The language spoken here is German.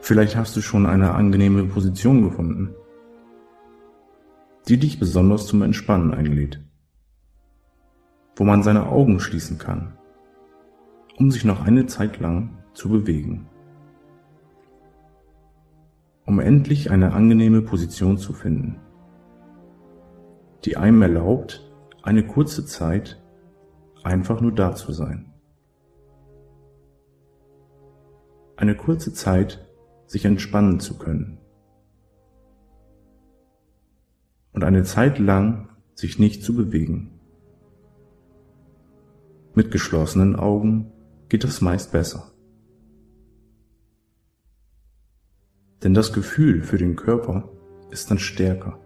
Vielleicht hast du schon eine angenehme Position gefunden, die dich besonders zum Entspannen einlädt, wo man seine Augen schließen kann, um sich noch eine Zeit lang zu bewegen. Um endlich eine angenehme Position zu finden, die einem erlaubt, eine kurze Zeit einfach nur da zu sein. Eine kurze Zeit, sich entspannen zu können. Und eine Zeit lang sich nicht zu bewegen. Mit geschlossenen Augen geht es meist besser. Denn das Gefühl für den Körper ist dann stärker.